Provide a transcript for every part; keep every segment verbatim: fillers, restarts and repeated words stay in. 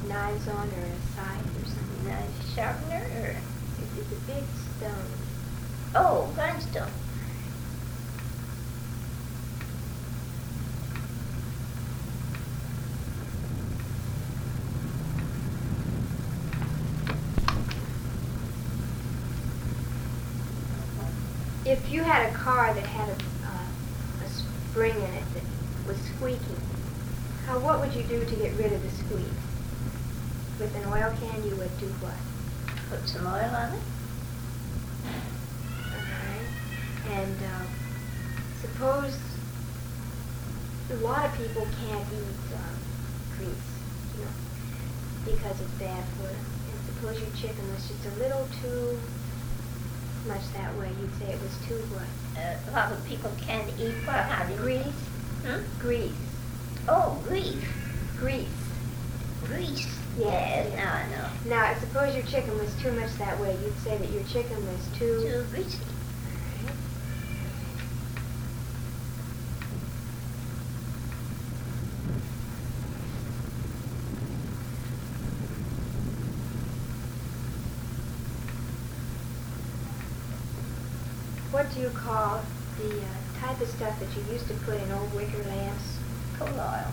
knives on, or a scythe or something? Knife sharpener, or? It's, it's a big stone. Oh, grindstone. If you had a car that had a, uh, a spring in it that was squeaking, how, what would you do to get rid of the squeak? With an oil can, you would do what? Put some oil on it. Alright. And uh, suppose a lot of people can't eat uh, grease, you know, because it's bad for them. And suppose your chicken was just a little too much that way, you'd say it was too what? Uh, a lot of people can't eat what? How do you... Grease? Hmm? Grease. Oh, grease. Grease. Grease. Yes. Yes, now I know. Now, I suppose your chicken was too much that way. You'd say that your chicken was too... Too greasy. Alright. What do you call the uh, type of stuff that you used to put in old wicker lamps? Coal oil.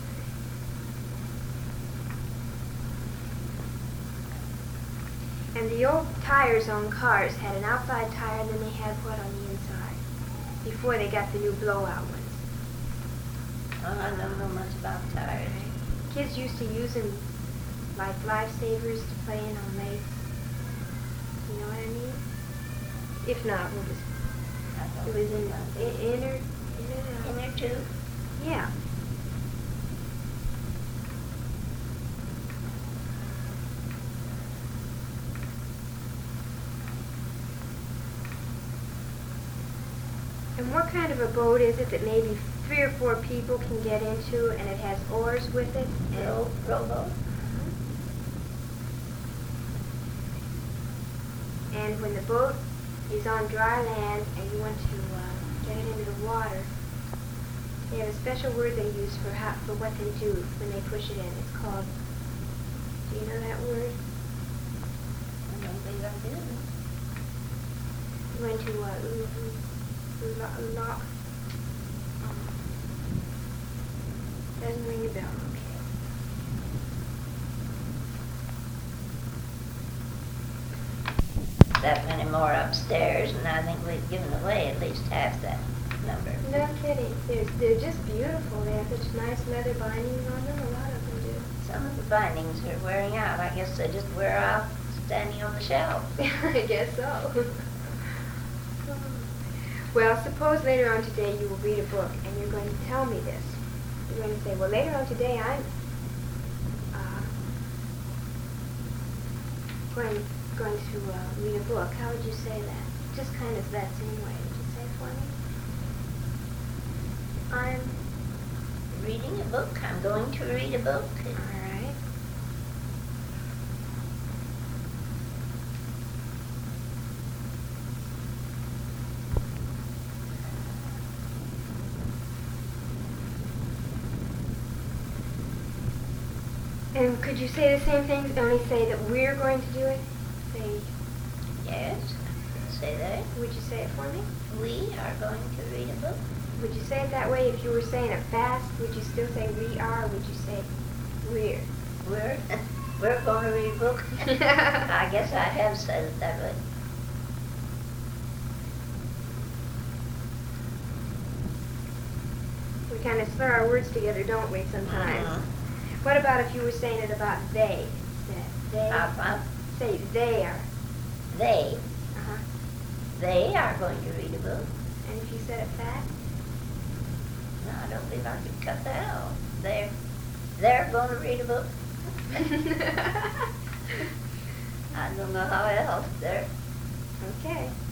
And the old tires on cars had an outside tire, and then they had what on the inside? Before they got the new blowout ones. Oh, I don't know much about tires. Kids used to use them like lifesavers to play in on lakes. You know what I mean? If not, it was, I it don't was in know. the inner, inner, In there too. yeah. And what kind of a boat is it that maybe three or four people can get into, and it has oars with it? And Row, rowboat. And when the boat is on dry land and you want to uh, get it into the water, they have a special word they use for how, for what they do when they push it in. It's called, do you know that word? I don't believe I do. You went to uh, ooh, ooh, ooh, lock. Um, doesn't ring a bell. Okay. That many more upstairs, and I think we've given away at least half that number. No kidding. They're, they're just beautiful. They have such nice leather bindings on them. A lot of them do. Some of the bindings are wearing out. I guess they just wear out standing on the shelf. I guess so. Well, suppose later on today you will read a book and you're going to tell me this. You're going to say, well, later on today I'm uh, going, going to uh, read a book. How would you say that? Just kind of that same way. Would you say it for me? I'm... Reading a book. I'm going to read a book. All right. And could you say the same things, only say that we're going to do it? Say, Yes, say that. would you say it for me? We are going to read a book. Would you say it that way if you were saying it fast? Would you still say we are, or would you say we're? We're, we're going to read a book. I guess I have said it that way. We kind of slur our words together, don't we, sometimes? Mhm. What about if you were saying it about they? Instead? They? Uh, uh, Say they are. they, Uh-huh. they are going to read a book. And if you said it fast? No, I don't believe I could cut that out. They're, they're going to read a book. I don't know how else. They're, Okay.